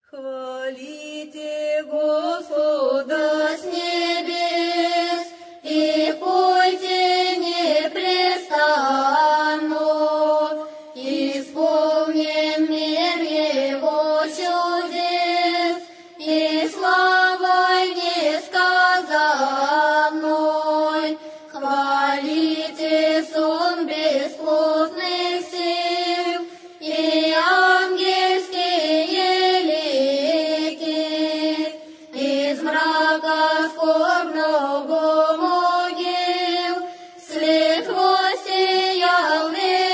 Хвалите Господа с небес и пойте непрестанно, исполним мир Его чудес и славой несказанной. Хвалите сон бесплотных сил и ангельские лики, из мрака скорбного могил свет воссиял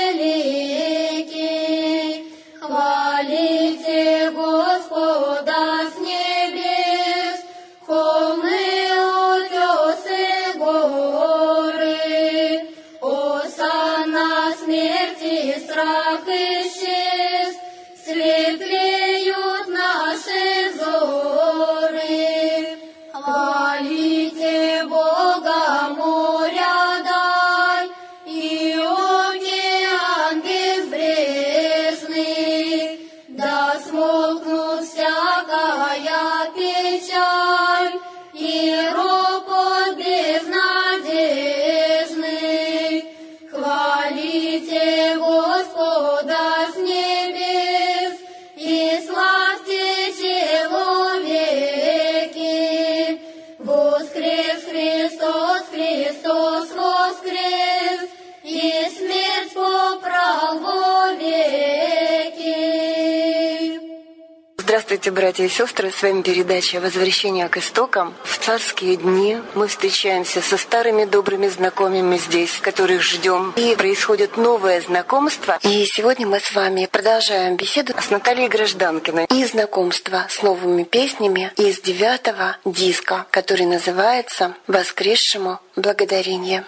великий. Хвалите Господа с небес, холмы, утесы, горы. Осанна смерти страх исчез, светлеют наши взоры. Хвалите Бога, моря даль и океан безбрежный, да смолкнут всякая печаль и ропот безнадежный. Хвалите Господа с небес и славьте человеки. Воскрес Христос, Христос воскрес, и смерть попрал вовеки. Здравствуйте, братья и сестры! С вами передача «Возвращение к истокам». В царские дни мы встречаемся со старыми добрыми знакомыми здесь, которых ждем. И происходит новое знакомство. И сегодня мы с вами продолжаем беседу с Натальей Гражданкиной. И знакомство с новыми песнями из 9-го диска, который называется «Воскресшему благодарение».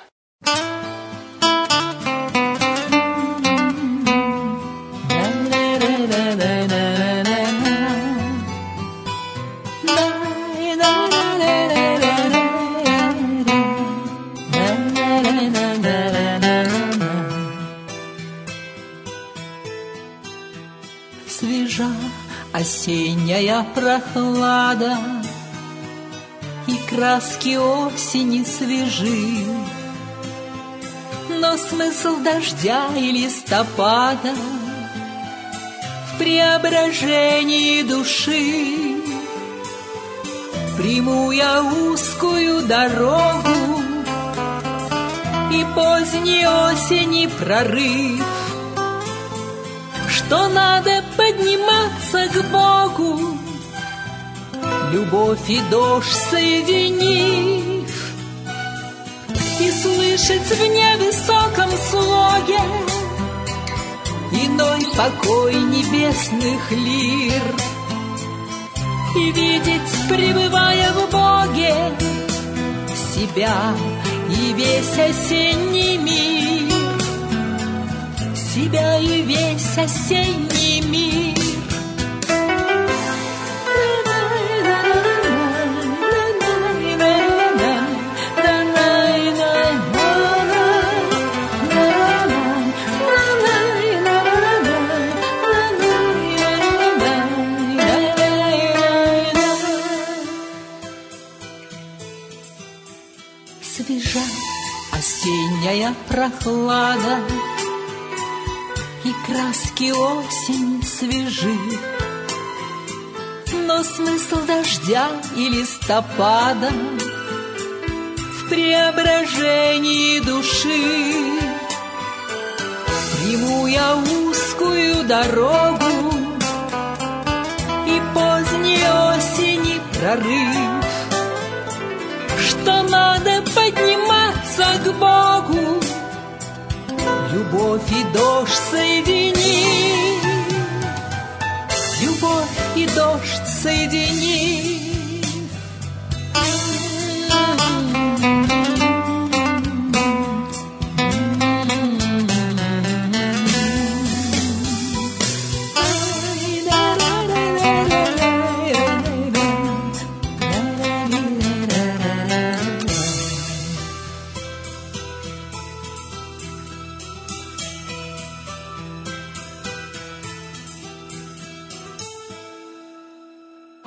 Свежа осенняя прохлада, и краски осени свежи, но смысл дождя и листопада в преображении души. Приму я узкую дорогу и поздней осени прорыв, что надо подниматься к Богу, любовь и дождь соединив, и слышать в невысоком слоге иной покой небесных лир, и видеть, пребывая в Боге, себя и весь осенний мир, себя и весь осенний мир. Свежа осенняя прохлада, и краски осени свежи, но смысл дождя и листопада в преображении души. Приму я узкую дорогу и поздней осени прорыв, что надо подниматься к Богу, любовь и дождь соедини, любовь и дождь соедини.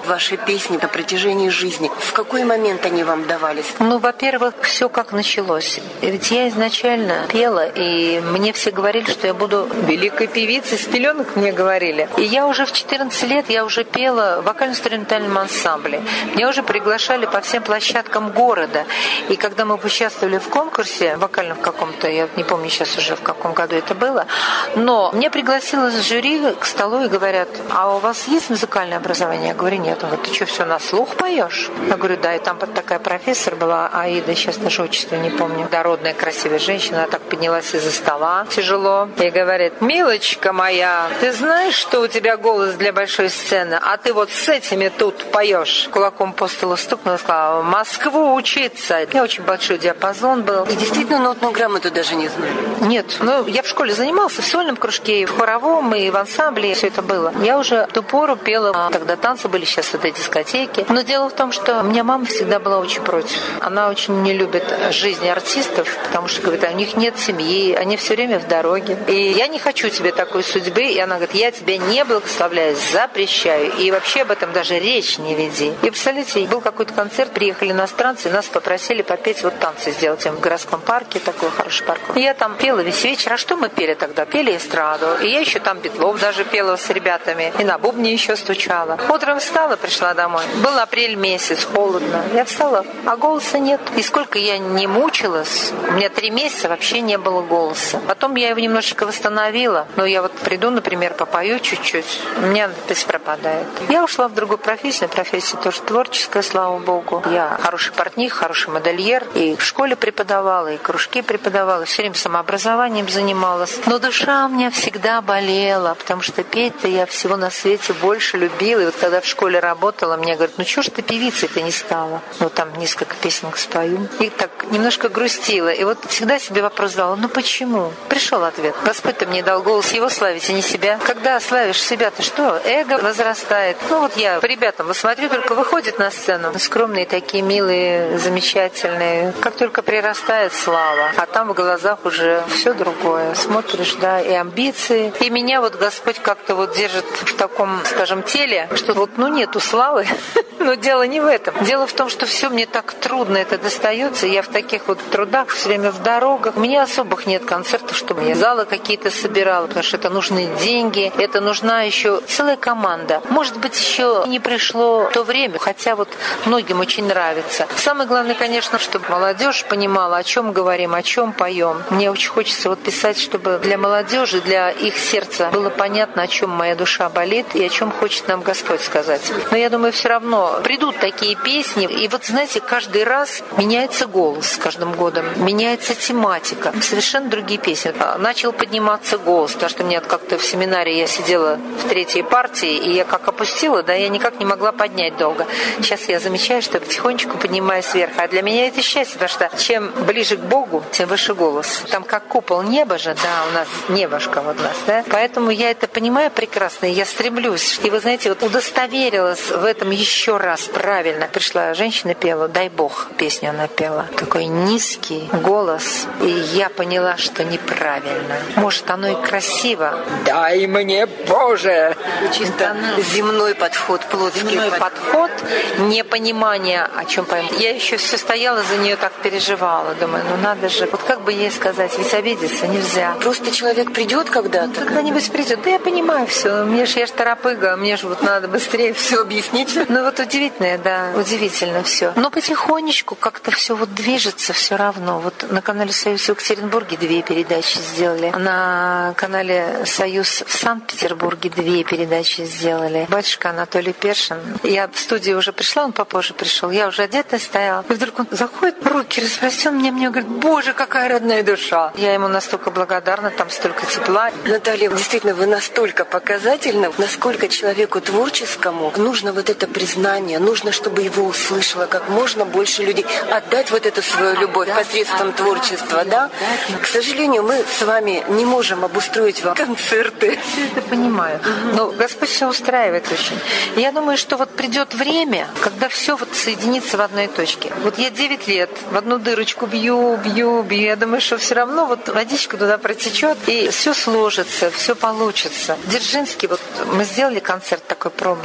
ваши песни на протяжении жизни? В какой момент они вам давались? Ну, во-первых, все как началось. Ведь я изначально пела, и мне все говорили, что я буду великой певицей. С пеленок мне говорили. И я уже в 14 лет я уже пела в вокально-инструментальном ансамбле. Меня уже приглашали по всем площадкам города. И когда мы участвовали в конкурсе вокальном каком-то, я не помню сейчас уже в каком году это было, но меня пригласило жюри к столу и говорят: а у вас есть музыкальное образование? Я говорю: нет. Он говорит: ты что, все на слух поешь? Я говорю: да. И там такая профессор была, Аида, сейчас даже отчество не помню, дородная, красивая женщина, она так поднялась из-за стола тяжело и говорит: милочка моя, ты знаешь, что у тебя голос для большой сцены, а ты вот с этими тут поешь? Кулаком по столу стукнула и сказала: в Москву учиться. Я очень большой диапазон был. И действительно нотную грамоту даже не знали? Нет, ну я в школе занимался в сольном кружке, и в хоровом, и в ансамбле, все это было. Я уже в ту пору пела, тогда танцы были, сейчас это дискотеки. Но дело в том, что у меня мама всегда была очень против. Она очень не любит жизни артистов, потому что, говорит, у них нет семьи, они все время в дороге. И я не хочу тебе такой судьбы. И она говорит: я тебя не благословляю, запрещаю. И вообще об этом даже речь не веди. И, представляете, был какой-то концерт, приехали иностранцы, и нас попросили попеть, вот танцы сделать в городском парке, такой хороший парк. И я там пела весь вечер. А что мы пели тогда? Пели эстраду. И я еще там Бетлов даже пела с ребятами. И на бубне еще стучала. Утром встала, пришла домой. Был апрель месяц, холодно. Я встала, а голоса нет. И сколько я не мучилась, у меня 3 месяца вообще не было голоса. Потом я его немножечко восстановила. Но я вот приду, например, попою чуть-чуть, у меня опять пропадает. Я ушла в другую профессию. Профессия тоже творческая, слава богу. Я хороший портних, хороший модельер. И в школе преподавала, и кружки преподавала. Все время самообразованием занималась. Но душа у меня всегда болела, потому что петь-то я всего на свете больше любила. И вот когда в школе работала, мне говорят: ну чего ж ты певицей-то не стала? Ну там несколько песенок спою. И так немножко грустила. И вот всегда себе вопрос задала: ну почему? Пришел ответ: Господь-то мне дал голос его славить, а не себя. Когда славишь себя, то что? Эго возрастает. Ну вот я по ребятам посмотрю, только выходят на сцену. Скромные такие, милые, замечательные. Как только прирастает слава, а там в глазах уже все другое. Смотришь, да, и амбиции. И меня вот Господь как-то вот держит в таком, скажем, теле, что вот, ну, нету славы. Но дело не в этом. Дело в том, что все мне так трудно это достается. Я в таких вот трудах, все время в дорогах. У меня особых нет концертов, чтобы я залы какие-то собирала, потому что это нужны деньги, это нужна еще целая команда. Может быть, еще не пришло то время, хотя вот многим очень нравится. Самое главное, конечно, чтобы молодежь понимала, о чем говорим, о чем поем. Мне очень хочется вот писать, чтобы для молодежи, для их сердца было понятно, о чем моя душа болит и о чем хочет нам Господь сказать. Но я думаю, все равно придут такие песни, и вот, знаете, каждый раз меняется голос с каждым годом, меняется тематика, совершенно другие песни. Начал подниматься голос, потому что мне как-то в семинаре я сидела в 3-й партии, и я как опустила, да, я никак не могла поднять долго. Сейчас я замечаю, что потихонечку поднимаюсь вверх, а для меня это счастье, потому что чем ближе к Богу, тем выше голос. Там как купол неба же, да, у нас небошко вот у нас, да, поэтому я это понимаю прекрасно, и я стремлюсь. И вы знаете, вот удостоверилась в этом еще раз правильно. Пришла женщина, пела «Дай Бог», песню она пела. Такой низкий голос, и я поняла, что неправильно. Может, оно и красиво. Дай мне, Боже! Чисто земной подход, плотский земной подход, непонимание, о чем поем. Я еще все стояла за нее, так переживала. Думаю, ну надо же, вот как бы ей сказать, ведь обидеться нельзя. Просто человек придет когда-то. Когда-нибудь придет. Да я понимаю все. Я ж торопыга, мне же вот надо быстрее все объяснить. Ну вот удивительное, да, удивительно все. Но потихонечку как-то все вот движется все равно. Вот на канале «Союз» в Екатеринбурге 2 передачи сделали. На канале «Союз» в Санкт-Петербурге 2 передачи сделали. Батюшка Анатолий Першин. Я в студию уже пришла, он попозже пришел. Я уже одетая стояла. И вдруг он заходит, руки распростён мне говорит: Боже, какая родная душа. Я ему настолько благодарна, там столько тепла. Наталья, действительно, вы настолько показательны, насколько человеку творческому нужно вот это признание, нужно, чтобы его услышало как можно больше людей, отдать вот эту свою любовь посредством творчества, да? К сожалению, мы с вами не можем обустроить вам концерты. Я это понимаю. Но Господь все устраивает очень. И я думаю, что вот придет время, когда все вот соединится в одной точке. Вот я 9 лет в одну дырочку бью. Я думаю, что все равно вот водичка туда протечет, и все сложится, все получится. Дзержинский, вот мы сделали концерт такой пробный.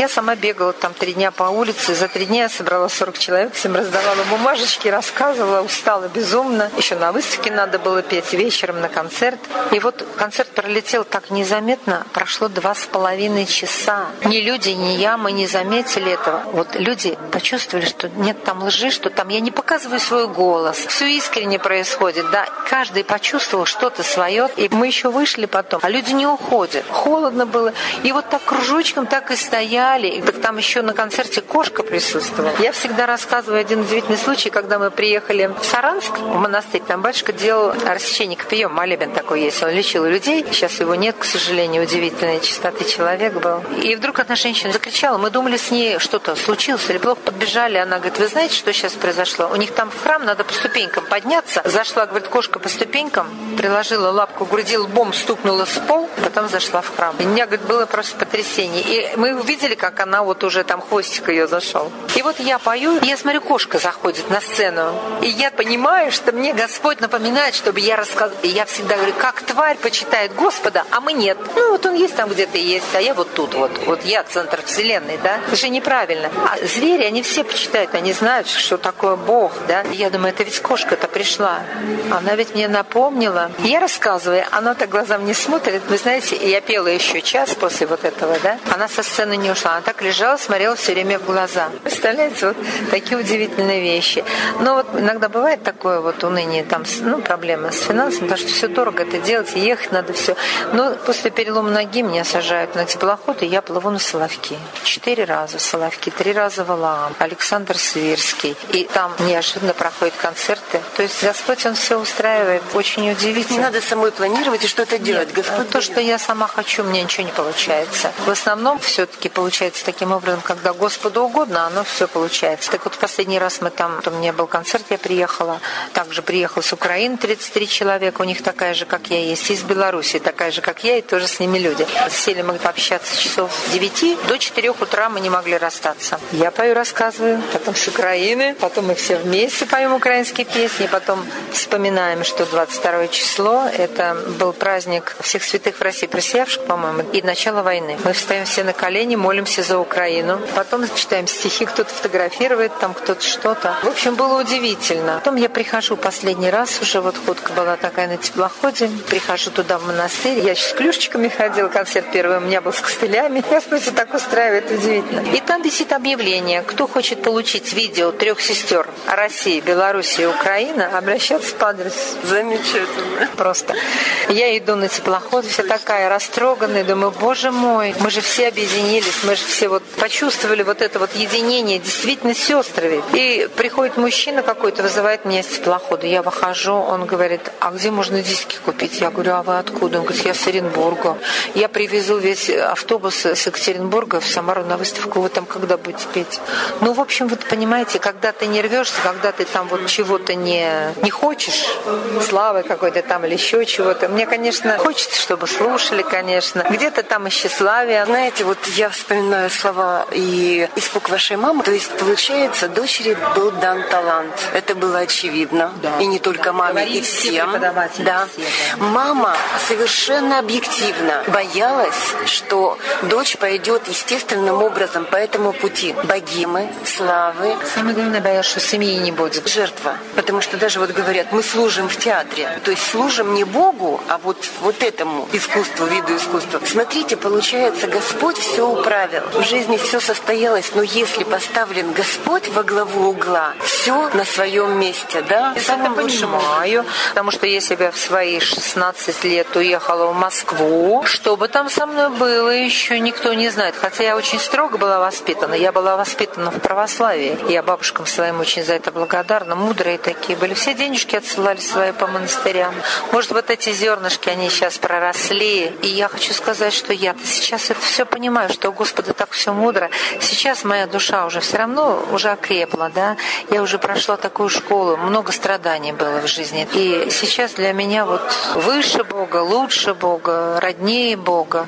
Я сама бегала там 3 дня по улице. За 3 дня я собрала 40 человек, всем раздавала бумажечки, рассказывала, устала безумно. Еще на выставке надо было петь, вечером на концерт. И вот концерт пролетел так незаметно, прошло 2,5 часа. Ни люди, ни я, мы не заметили этого. Вот люди почувствовали, что нет там лжи, что там я не показываю свой голос. Все искренне происходит, да. Каждый почувствовал что-то свое. И мы еще вышли потом, а люди не уходят. Холодно было. И вот так кружочком так и стояли. И так там еще на концерте кошка присутствовала. Я всегда рассказываю один удивительный случай, когда мы приехали в Саранск, в монастырь. Там батюшка делал рассечение копьем, молебен такой есть. Он лечил людей. Сейчас его нет, к сожалению, удивительной чистоты человек был. И вдруг одна женщина закричала. Мы думали, с ней что-то случилось или плохо. Подбежали. Она говорит, вы знаете, что сейчас произошло? У них там в храм надо по ступенькам подняться. Зашла, говорит, кошка по ступенькам, приложила лапку к груди, лбом стукнула в пол, потом зашла в храм. И у меня, говорит, было просто потрясение. И мы увидели, как она вот уже там хвостик ее зашел. И вот я пою, и я смотрю, кошка заходит на сцену. И я понимаю, что мне Господь напоминает, чтобы я рассказала. И я всегда говорю, как тварь почитает Господа, а мы нет. Ну вот он есть там где-то есть, а я вот тут вот. Вот я центр вселенной, да? Это же неправильно. А звери, они все почитают, они знают, что такое Бог, да? И я думаю, это ведь кошка-то пришла. Она ведь мне напомнила. Я рассказываю, она так глазам не смотрит. Вы знаете, я пела еще час после вот этого, да? Она со сцены не ушла. Она так лежала, смотрела все время в глаза. Представляете, вот такие удивительные вещи. Но вот иногда бывает такое вот уныние, там, ну, проблемы с финансами, потому что все дорого это делать, ехать надо все. Но после перелома ноги меня сажают на теплоход, и я плыву на Соловки. 4 раза в Соловки, 3 раза в Валаам, Александр Свирский. И там неожиданно проходят концерты. То есть Господь, Он все устраивает. Очень удивительно. Не надо самой планировать и что-то делать. Нет, Господь то, что я сама хочу, мне ничего не получается. В основном все-таки получается таким образом, когда Господу угодно, оно все получается. Так вот, в последний раз мы там, у меня был концерт, я приехала. Также приехала с Украины 33 человека. У них такая же, как я есть. Из Беларуси такая же, как я, и тоже с ними люди. Сели мы пообщаться с часов 9 до 4 утра, мы не могли расстаться. Я пою, рассказываю, потом с Украины, потом мы все вместе поем украинские песни, потом вспоминаем, что 22 число это был праздник всех святых в России, просиявших, по-моему, и начало войны. Мы встаем все на колени, молимся за Украину. Потом читаем стихи, кто-то фотографирует, там кто-то что-то. В общем, было удивительно. Потом я прихожу последний раз, уже вот ходка была такая на теплоходе, прихожу туда в монастырь. Я еще с клюшечками ходила, концерт первый у меня был с костылями. Господь так устраивает, удивительно. И там висит объявление, кто хочет получить видео 3 сестер России, Беларуси и Украины, обращаться по адресу. Замечательно. Просто. Я иду на теплоход, вся такая растроганная, думаю, боже мой, мы же все объединились, мы же все вот почувствовали вот это вот единение, действительно сестры ведь. И приходит мужчина какой-то, вызывает меня с теплохода, я выхожу, он говорит, а где можно диски купить? Я говорю, а вы откуда? Он говорит, я с Оренбурга. Я привезу весь автобус с Екатеринбурга в Самару на выставку, вы там когда будете петь? Ну, в общем, вот понимаете, когда ты не рвешься, когда ты там вот чего-то не хочешь, славы какой-то там или еще чего-то, мне, конечно, хочется, чтобы слушали, конечно. Где-то там и тщеславие. Знаете, вот я вспоминаю слова и испуг вашей мамы. То есть, получается, дочери был дан талант. Это было очевидно. Да. И не только маме, и всем. Да. Все, да. Мама совершенно объективно боялась, что дочь пойдет естественным образом по этому пути. Богемы, славы. Самое главное, боялась, что семьи не будет. Жертва. Потому что даже вот говорят, мы служим в театре. То есть служим не Богу, а вот этому искусству, виду искусства. Смотрите, получается, Господь все управил. В жизни все состоялось, но если поставлен Господь во главу угла, все на своем месте, да? Я это понимаю, потому что я себя в свои 16 лет уехала в Москву. Что бы там со мной было, еще никто не знает. Хотя я очень строго была воспитана. Я была воспитана в православии. Я бабушкам своим очень за это благодарна. Мудрые такие были. Все денежки отсылали свои по монастырям. Может, вот эти зернышки, они сейчас проросли. И я хочу сказать, что я сейчас это все понимаю, что у Господа так все мудро. Сейчас моя душа уже все равно уже окрепла, да. Я уже прошла такую школу. Много страданий было в жизни. И сейчас для меня вот выше Бога, лучше Бога, роднее Бога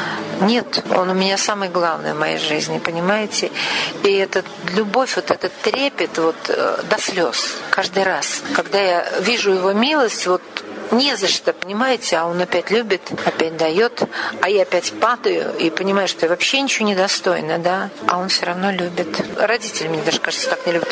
нет. Он у меня самый главный в моей жизни, понимаете? И эта любовь, вот этот трепет вот до слез каждый раз. Когда я вижу Его милость, вот не за что, понимаете, а он опять любит, опять дает, а я опять падаю и понимаю, что я вообще ничего не достойна, да, а он все равно любит. Родители, мне даже кажется, так не любят.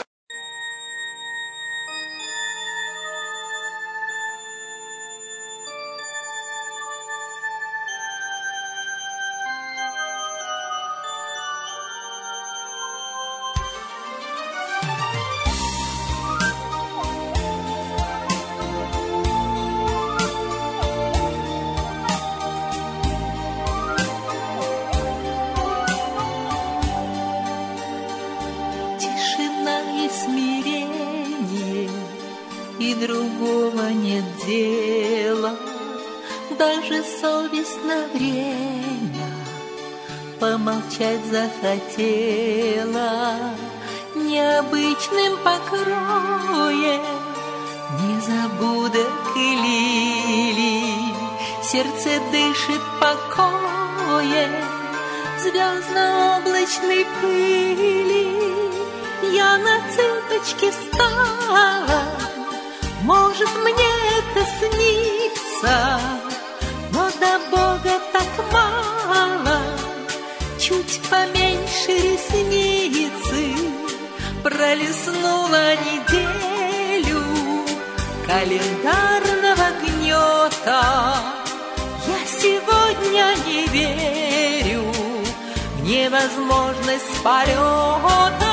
И другого нет дела, даже совесть на время помолчать захотела. Необычным покроем незабудок и лилий сердце дышит покоем звездно-облачной пыли. Я на цыпочки встала, может, мне это снится, но до Бога так мало. Чуть поменьше ресницы пролистнула неделю календарного гнета. Я сегодня не верю в невозможность полета.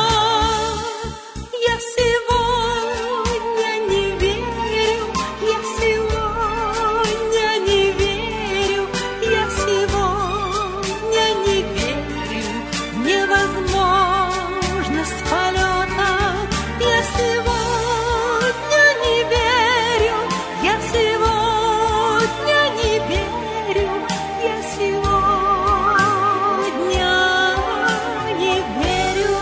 Я сегодня не верю, я сегодня не верю, я сегодня не верю в невозможность полета. Я сегодня не верю, я сегодня не верю, я сегодня не верю.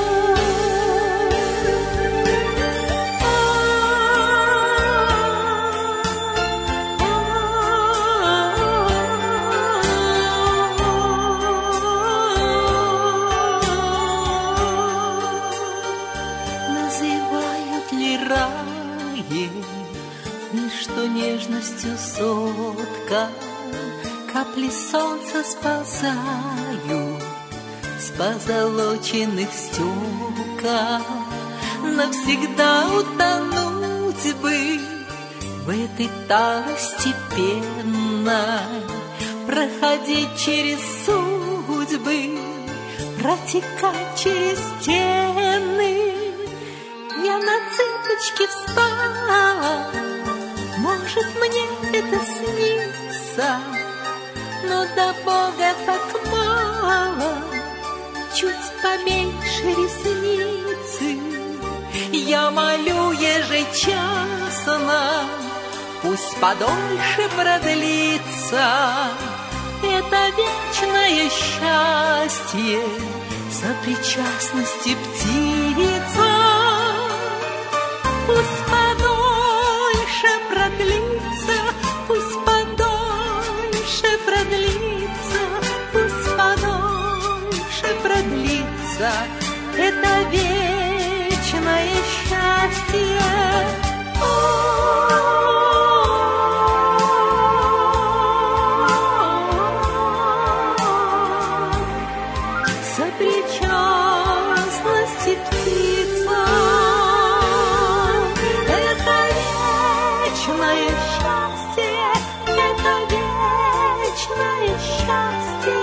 Называют ли раем лишь что нежностью сотка капли солнца сползают с позолоченных стекол. Навсегда утонуть бы в этой талости пенной, проходить через судьбы, протекать через стены. Я на цыпочки встала, может, мне это снится, но до Бога так мало. Чуть поменьше ресницы я молю ежечасно, пусть подольше продлится это вечное счастье сопричастности птица. Пусть подольше продлится, пусть подольше продлится, пусть подольше продлится это вечное счастье. Сопричастности птица, это вечное счастье, это вечное счастье.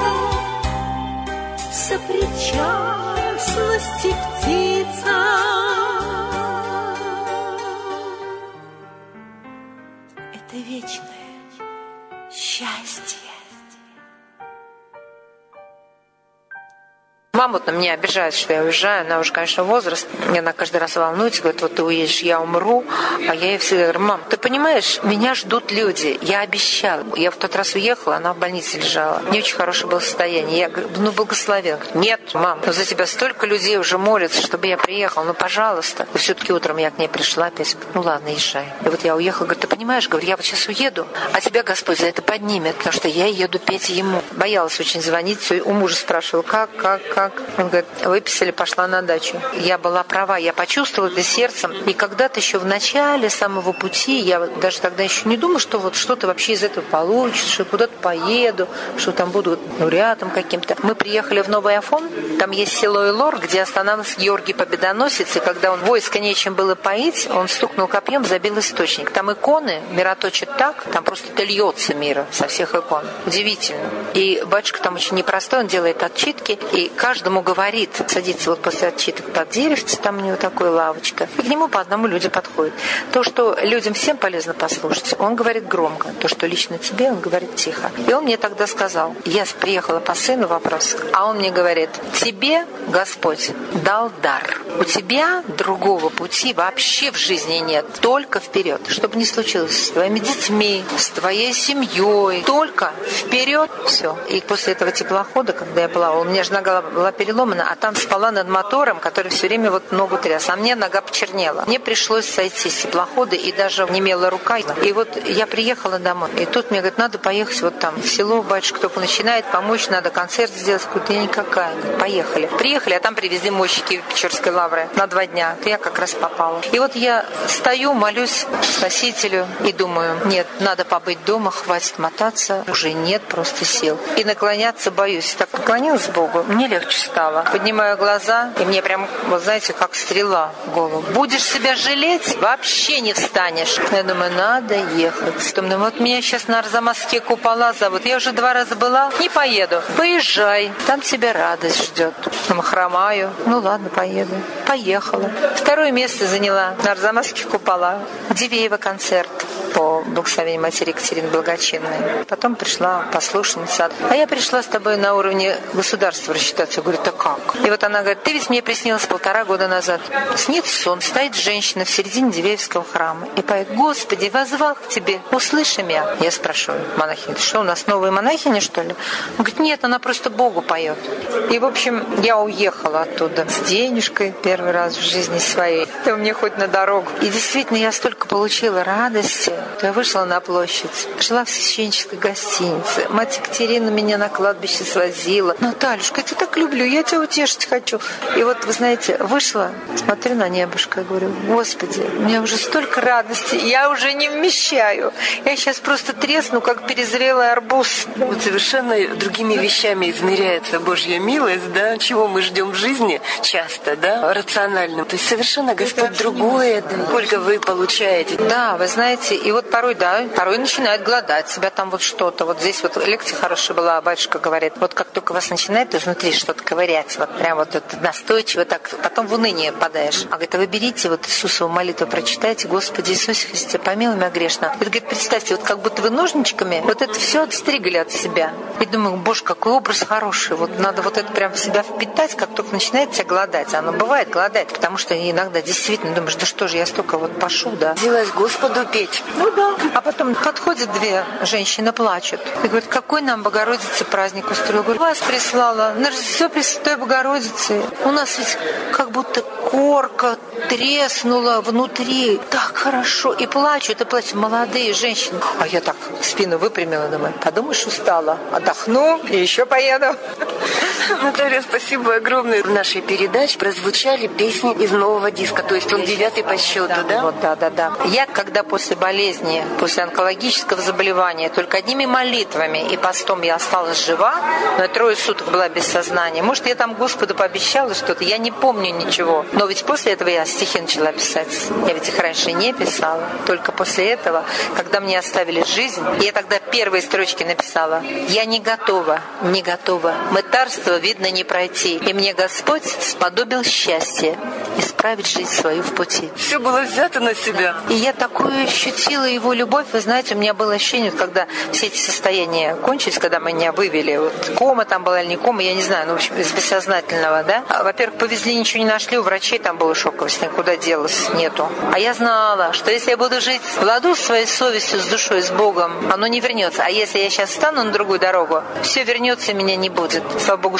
Сопричастности птица. Это вечное счастье. Мама вот на меня обижается, что я уезжаю. Она уже, конечно, возраст. Она каждый раз волнуется, говорит, вот ты уедешь, я умру. А я ей всегда говорю, мам, ты понимаешь, меня ждут люди. Я обещала. Я в тот раз уехала, она в больнице лежала. Не очень хорошее было состояние. Я говорю, ну, благословен. Нет, мам, ну, за тебя столько людей уже молятся, чтобы я приехала. Ну, пожалуйста. И все-таки утром я к ней пришла опять. Ну, ладно, езжай. И вот я уехала. Говорю, ты понимаешь, говорю, я вот сейчас уеду, а тебя Господь за это поднимет, потому что я еду петь ему. Боялась очень звонить. Все, у мужа спрашивала, как. как? Он говорит, выписали, пошла на дачу. Я была права, я почувствовала это сердцем. И когда-то еще в начале самого пути, я даже тогда еще не думала, что вот что-то вообще из этого получится, что я куда-то поеду, что там буду лауреатом каким-то. Мы приехали в Новый Афон, там есть село Илор, где останавливался Георгий Победоносец, и когда он войско нечем было поить, он стукнул копьем, забил источник. Там иконы мироточат так, там просто это льется мира со всех икон. Удивительно. И батюшка там очень непростой, он делает отчитки, и каждому говорит, садится вот после отчиток под деревце, там у него такая лавочка, и к нему по одному люди подходят. То, что людям всем полезно послушать, он говорит громко. То, что лично тебе, он говорит тихо. И он мне тогда сказал, я приехала по сыну вопрос, а он мне говорит, тебе Господь дал дар. У тебя другого пути вообще в жизни нет. Только вперед. Что бы ни случилось с твоими детьми, с твоей семьей. Только вперед. Все. И после этого теплохода, когда я плавала, у меня же нога была переломана, а там спала над мотором, который все время вот ногу тряс. А мне нога почернела. Мне пришлось сойти с теплохода, и даже немела рука. И вот я приехала домой. И тут мне говорят, надо поехать вот там в село, батюшка только начинает, помочь, надо концерт сделать. Какой-то я никакая. Поехали. Приехали, а там привезли мощники Печорской лавры на 2 дня. Я как раз попала. И вот я стою, молюсь Спасителю и думаю, нет, надо побыть дома, хватит мотаться. Уже нет просто сил. И наклоняться боюсь. Так наклонилась к Богу, мне легче стало. Поднимаю глаза, и мне прям, вот знаете, как стрела в голову. Будешь себя жалеть, вообще не встанешь. Я думаю, надо ехать. Думаю, вот меня сейчас на Арзамасские купола зовут. Я уже 2 раза была, не поеду. Поезжай, там тебя радость ждет. Хромаю. Ну ладно, поеду. Поехала. 2 место заняла на Арзамасских куполах. Дивеева концерт по благословению матери Екатерины Благочинной. Потом пришла послушница. А я пришла с тобой на уровне государства рассчитаться. Я говорю, да как? И вот она говорит, ты ведь мне приснилась 1,5 года назад. Снится сон, стоит женщина в середине Дивеевского храма и поет, Господи, воззвал к тебе, услыши меня. Я спрашиваю монахиню, что у нас новые монахини, что ли? Он говорит, нет, она просто Богу поет. И, в общем, я уехала оттуда с денежкой первый раз в жизни своей. То мне хоть на дорогу. И действительно, я столько получила радости. Я вышла на площадь, жила в священнической гостинице. Мать Екатерина меня на кладбище свозила. Натальюшка, я тебя так люблю, я тебя утешить хочу. И вот, вы знаете, вышла, смотрю на небушко и говорю, Господи, у меня уже столько радости, я уже не вмещаю. Я сейчас просто тресну, как перезрелый арбуз. Вот совершенно другими вещами измеряется Божья милость, да, чего мы ждем в жизни часто, да, рационально. То есть совершенно Господь другое, да, сколько вы получаете. Да, вы знаете, и вот порой начинает голодать себя там вот что-то. Вот здесь вот лекция хорошая была, батюшка говорит, вот как только вас начинает изнутри что-то ковырять, вот прям вот это настойчиво так, потом в уныние падаешь. А говорит, а вы берите вот Иисусову молитву, прочитайте, Господи Иисусе Христе, помилуй меня грешно. Это, говорит, представьте, вот как будто вы ножничками вот это все отстригли от себя. И думаю, Боже, какой образ хороший. Вот надо вот это прям в себя впитать, как только начинает тебя голодать. Оно бывает голодает, потому что иногда действительно думаешь, да что же, я столько вот пошу, да. Взялась Господу петь. Ну да. А потом подходят 2 женщины, плачут. И говорят, какой нам Богородица праздник устроил? Говорю, вас прислала на Рождество Пресвятой Богородицы. У нас ведь как будто корка треснула внутри. Так хорошо. И плачут, молодые женщины. А я так спину выпрямила, думаю, подумаешь, устала. Отдохну и еще поеду. Наталья, спасибо огромное. В нашей передаче прозвучали песни из нового диска, то есть он 9-й по счету, да? Вот, да. Я, когда после болезни, после онкологического заболевания, только одними молитвами и постом я осталась жива, но я 3 суток была без сознания. Может, я там Господу пообещала что-то, я не помню ничего. Но ведь после этого я стихи начала писать. Я ведь их раньше не писала. Только после этого, когда мне оставили жизнь, я тогда первые строчки написала. Я не готова. Мытарство, видно, не пройти. И мне Господь сподобил счастье исправить жизнь свою в пути. Все было взято на себя. И я такую ощутила его любовь. Вы знаете, у меня было ощущение, когда все эти состояния кончились, когда меня вывели. Вот кома там была или не кома, я не знаю, ну, в общем, из бессознательного, да. Во-первых, повезли, ничего не нашли, у врачей там было шоковость, никуда делась нету. А я знала, что если я буду жить в ладу с своей совестью, с душой, с Богом, оно не вернется. А если я сейчас встану на другую дорогу, все вернется и меня не будет. Слава Богу,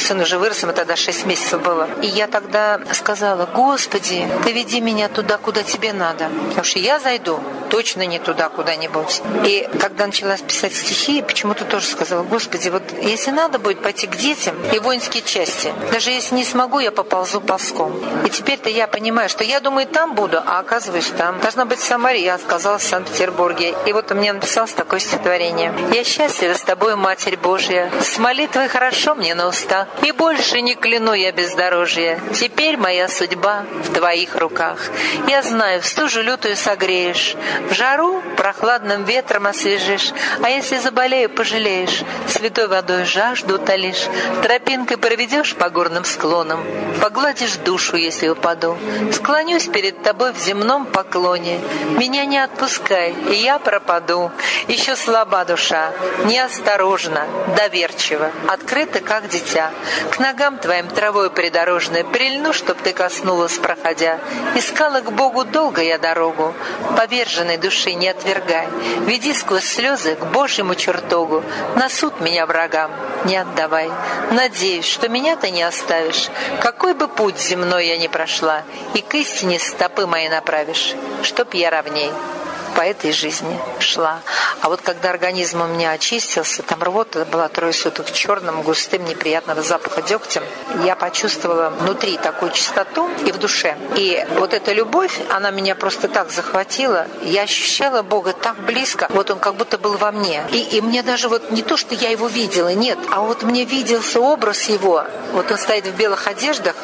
сын уже вырос, ему тогда 6 месяцев было. И я тогда сказала: Господи, Ты веди меня туда, куда Тебе надо. Потому что я зайду точно не туда, куда-нибудь. И когда начала писать стихи, почему-то тоже сказала: Господи, вот если надо будет пойти к детям и воинские части, даже если не смогу, я поползу ползком. И теперь-то я понимаю, что я думаю, там буду, а оказываюсь там. Должна быть в Самаре, я оказалась в Санкт-Петербурге. И вот у меня написалось такое стихотворение: «Я счастлива с Тобой, Матерь Божья, с молитвой хорошо мне на устах, и больше не кляну я бездорожье. Теперь моя судьба в Твоих руках. Я знаю, в стужу лютую согреешь, в жару прохладным ветром освежишь, а если заболею, пожалеешь, святой водой жажду утолишь, тропинкой проведешь по горным склонам, погладишь душу, если упаду. Склонюсь перед Тобой в земном поклоне, меня не отпускай, и я пропаду. Еще слаба душа, неосторожна, доверчива, открыта, как дитя. К ногам Твоим травой придорожной прильну, чтоб Ты коснулась, проходя. Искала к Богу долго я дорогу, поверженной души не отвергай. Веди сквозь слезы к Божьему чертогу, на суд меня врагам не отдавай. Надеюсь, что меня Ты не оставишь, какой бы путь земной я ни прошла, и к истине стопы мои направишь, чтоб я ровней по этой жизни шла». А вот когда организм у меня очистился, там рвота была 3 суток черным, густым, неприятного запаха дегтем, я почувствовала внутри такую чистоту и в душе. И вот эта любовь, она меня просто так захватила. Я ощущала Бога так близко, вот Он как будто был во мне. И мне даже вот не то, что я Его видела, нет, а вот мне виделся образ Его. Вот Он стоит в белых одеждах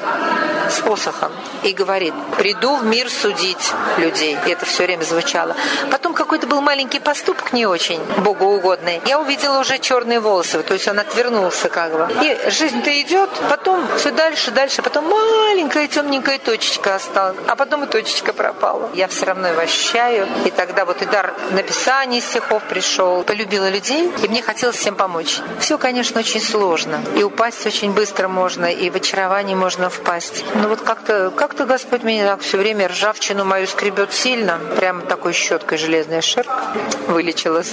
с посохом и говорит: «Приду в мир судить людей». И это все время звучало. Потом какой-то был маленький поступок не очень богоугодный. Я увидела уже черные волосы, то есть он отвернулся как бы. И жизнь-то идет, потом все дальше, потом маленькая темненькая точечка осталась, а потом и точечка пропала. Я все равно его ощущаю. И тогда вот и дар написания стихов пришел. Полюбила людей, и мне хотелось всем помочь. Все, конечно, очень сложно. И упасть очень быстро можно, и в очарование можно впасть. Но вот как-то Господь меня так все время ржавчину мою скребет сильно. Прямо такой щеткой железная шерка вылечилась.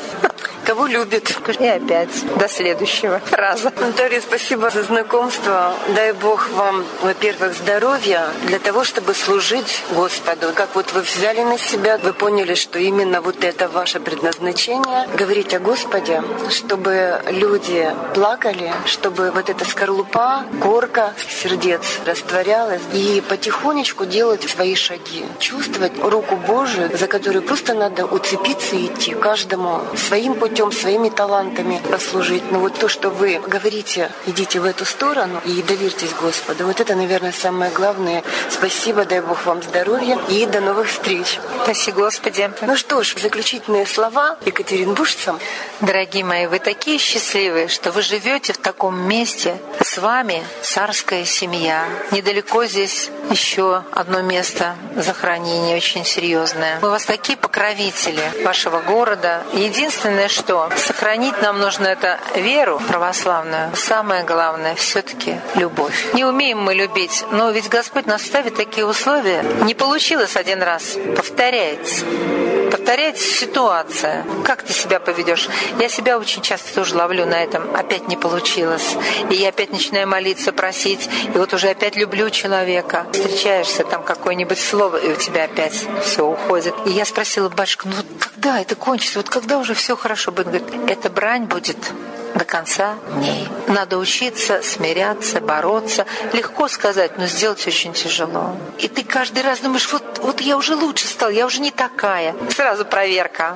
Кого любит. И опять. До следующего раза. Наталья, спасибо за знакомство. Дай Бог вам, во-первых, здоровья для того, чтобы служить Господу. Как вот вы взяли на себя, вы поняли, что именно вот это ваше предназначение. Говорить о Господе, чтобы люди плакали, чтобы вот эта скорлупа, корка сердец растворялась. И потихонечку делать свои шаги. Чувствовать руку Божию, за которую просто надо уцепиться и идти. Каждому своим путем, своими талантами послужить. Но вот то, что вы говорите, идите в эту сторону и доверьтесь Господу. Вот это, наверное, самое главное. Спасибо, дай Бог вам здоровья и до новых встреч. Спасибо, Господи. Ну что ж, заключительные слова екатеринбуржцам. Дорогие мои, вы такие счастливые, что вы живете в таком месте. С вами царская семья. Недалеко здесь еще одно место захоронения очень серьезное. Мы у вас такие покровители вашего города. Единственное, что сохранить нам нужно это веру православную. Самое главное все-таки любовь. Не умеем мы любить, но ведь Господь нас ставит такие условия. Не получилось один раз, повторяется. Повторяется ситуация. Как ты себя поведешь? Я себя очень часто тоже ловлю на этом. Опять не получилось. И я опять начинаю молиться, просить. И вот уже опять люблю человека. Встречаешься, там какое-нибудь слово, и у тебя опять все уходит. И я спросила: батюшка, ну когда это кончится? Вот когда уже все хорошо будет? Он говорит: эта брань будет до конца дней. Надо учиться, смиряться, бороться. Легко сказать, но сделать очень тяжело. И ты каждый раз думаешь: вот я уже лучше стала, я уже не такая. Сразу проверка.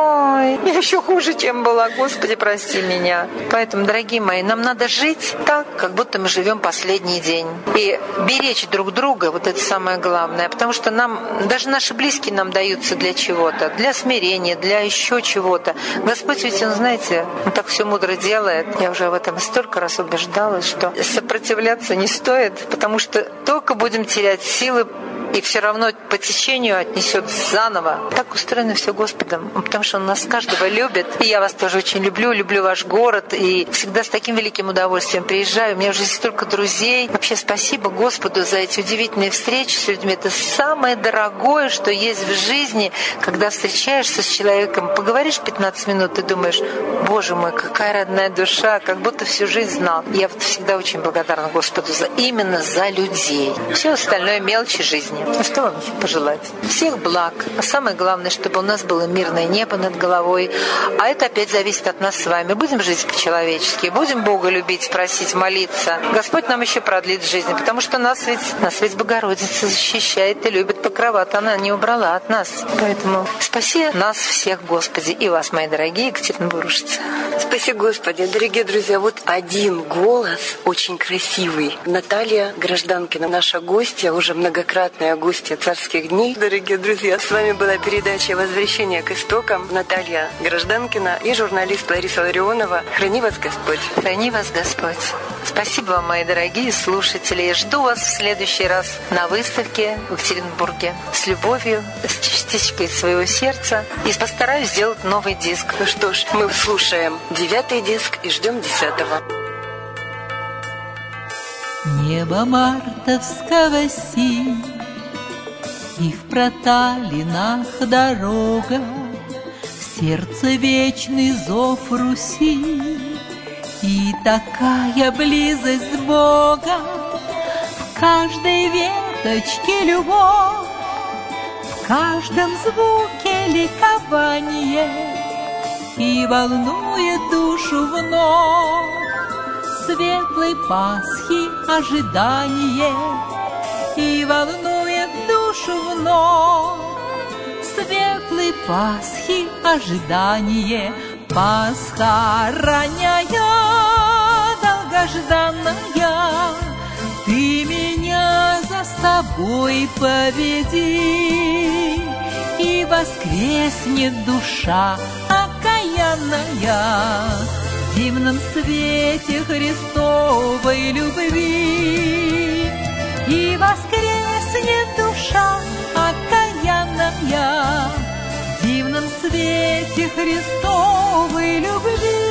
Ой, я еще хуже, чем была. Господи, прости меня. Поэтому, дорогие мои, нам надо жить так, как будто мы живем последний день. И беречь друг друга, вот это самое главное. Потому что нам, даже наши близкие нам даются для чего-то. Для смирения, для еще чего-то. Господь ведь, Он, знаете, Он так все мудро делает. Я уже в этом столько раз убеждалась, что сопротивляться не стоит, потому что только будем терять силы и все равно по течению отнесет заново. Так устроено все Господом, потому что Он нас каждого любит. И я вас тоже очень люблю ваш город, и всегда с таким великим удовольствием приезжаю. У меня уже здесь столько друзей. Вообще спасибо Господу за эти удивительные встречи с людьми. Это самое дорогое, что есть в жизни, когда встречаешься с человеком, поговоришь 15 минут и думаешь: Боже мой, какая родная душа, как будто всю жизнь знал. Я вот всегда очень благодарна Господу именно за людей. Все остальное мелочи жизни. Ну что вам еще пожелать? Всех благ. А самое главное, чтобы у нас было мирное небо над головой. А это опять зависит от нас с вами. Будем жить по-человечески, будем Бога любить, просить, молиться. Господь нам еще продлит жизнь, потому что нас ведь Богородица защищает и любит, покрывает. Она не убрала от нас. Поэтому спаси нас всех, Господи, и вас, мои дорогие екатеринбуржцы. Спаси Господи. Дорогие друзья, вот один голос очень красивый. Наталья Гражданкина, наша гостья, уже многократная гостья «Царских дней». Дорогие друзья, с вами была передача «Возвращение к истокам». Наталья Гражданкина и журналист Лариса Ларионова. Храни вас Господь. Храни вас Господь. Спасибо вам, мои дорогие слушатели. Я жду вас в следующий раз на выставке в Екатеринбурге. С любовью, с частичкой своего сердца. И постараюсь сделать новый диск. Ну что ж, мы слушаем 9-й диск и ждем 10-го. Небо мартовского синь, и в проталинах дорога, в сердце вечный зов Руси, и такая близость Бога, в каждой веточке любовь, в каждом звуке ликование, и волнует душу вновь. Светлой Пасхи ожидание, и волнует душу вновь. Светлой Пасхи ожидание, Пасха ранняя, долгожданная, ты меня за собой поведи, и воскреснет душа окаянная в дивном свете Христовой любви, и воскреснет душа окаянная в дивном свете Христовой любви.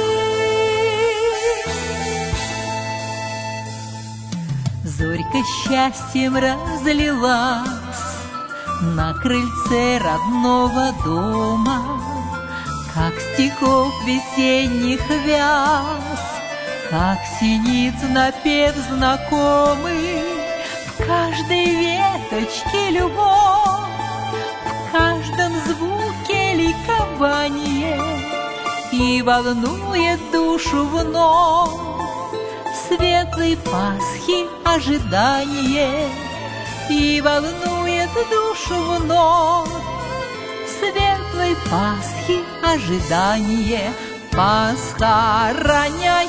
Зорька счастьем разлилась на крыльце родного дома, как стихов весенних вяз, как синиц напев знакомый, в каждой веточке любовь, в каждом звуке ликование, и волнует душу вновь. Светлой Пасхи ожидание, и волнует душу вновь. Светлой Пасхи ожидание, Пасха ранняя,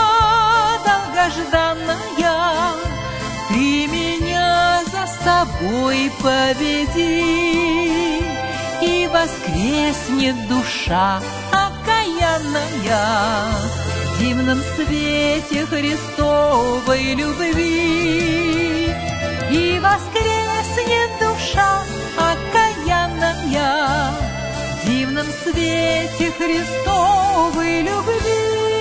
долгожданная, ты меня за собой поведи, и воскреснет душа окаянная в дивном свете Христовой любви, и воскреснет душа окаянная в дивном свете Христовой любви.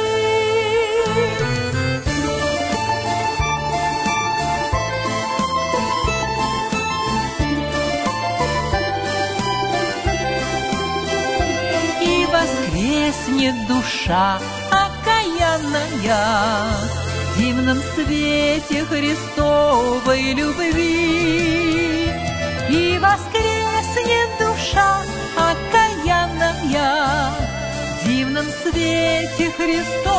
И воскреснет душа окаянная в дивном свете Христовой любви, и воскреснет душа окаянная в дивном свете Христовой.